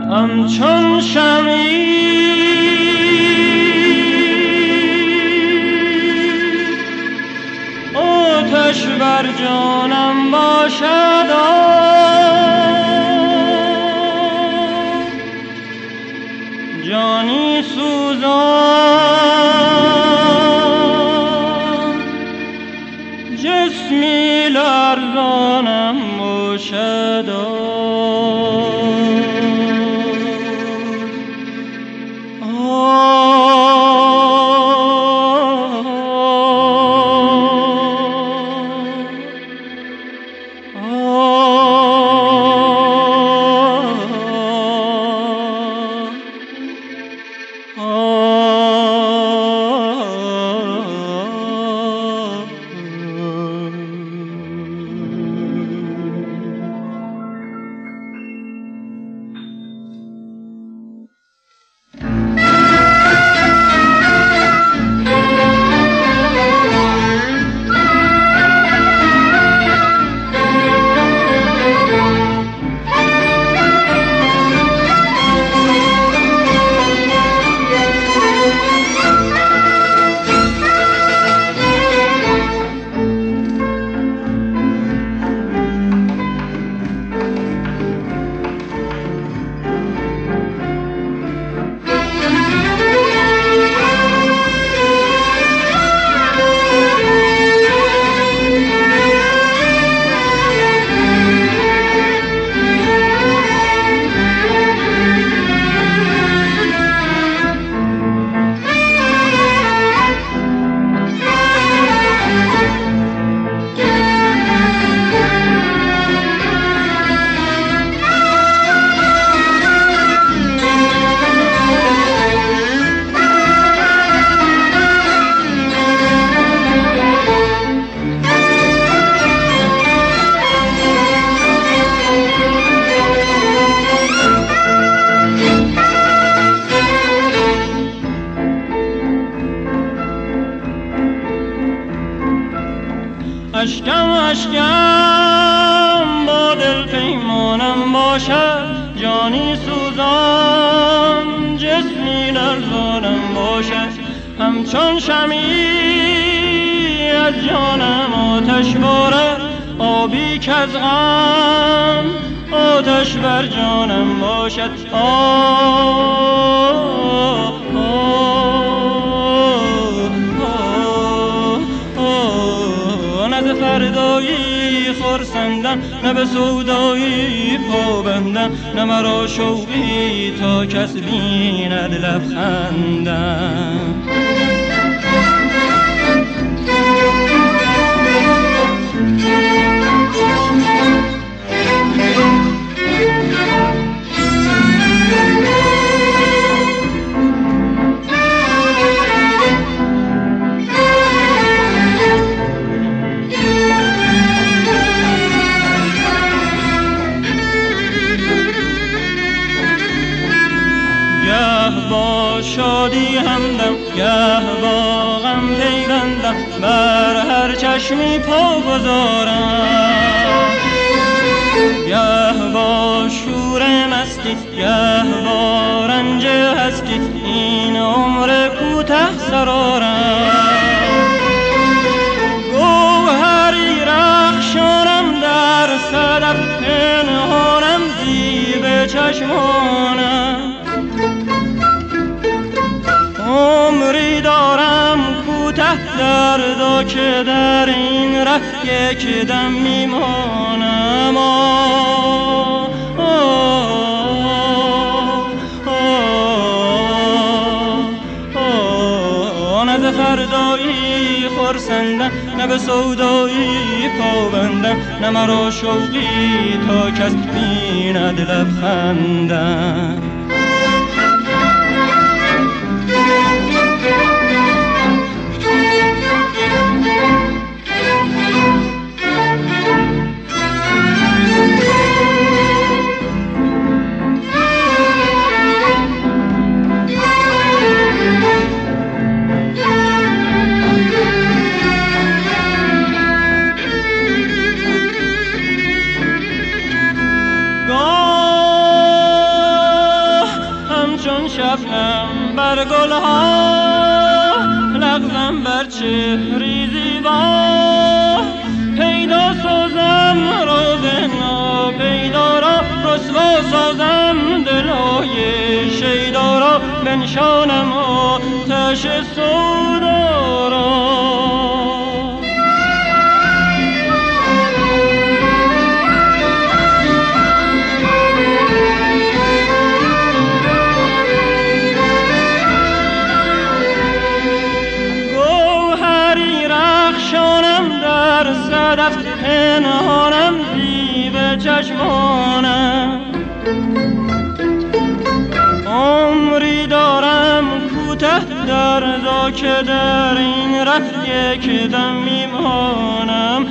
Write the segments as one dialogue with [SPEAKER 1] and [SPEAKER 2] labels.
[SPEAKER 1] همچون شمعی آتش بر جانم باشد، جانی سوزان جسمی لرزانم باشد. اشکم با دل پیمانم باشد، جانی سوزان جسمی لرزانم باشد. همچون شمعی از جانم آتش بارد، آبی که از غم آتش بر جانم باشد. نه فردایی خرسندن، نه به سودایی پابندن، نه مرا شوقی تا کس بیند لبخندن. با شادی همدم، گه با غم پیوندم، بر هر چشمی پا گذارم. گه با شور مستی، گه با رنج هستی، این عمر کوته سرارم. گوهری رخشانم در صدف، پنهانم زیب چشمانم. عمری دارم کوته دردا که در این ره یک دم میمانم. نه ز فردایی خرسندن، نه به سودایی پابندن، نه مرا شوقی تا کس بیند لبخندن. چون شبنم بر گلها، لغزم بر چهری زیبا، پیدا سازم راز ناپیدا را، رسوا سازم دلهای شیدا را، بنشانم آتش سودا را. صدف پنهانم زیب چشمانم، عمری دارم کوته دردا که در این ره یک دم میمانم.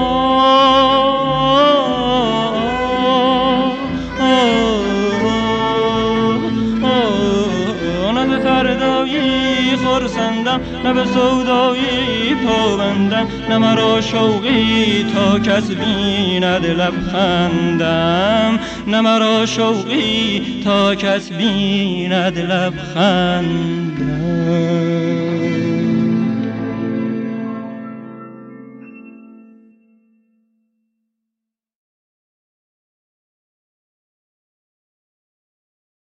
[SPEAKER 1] نه به فردایی خرسندم، نه به سودایی پابندم، نه مرا شوقی تا کس بیند لبخندم، نه مرا شوقی تا کس بیند لبخندم.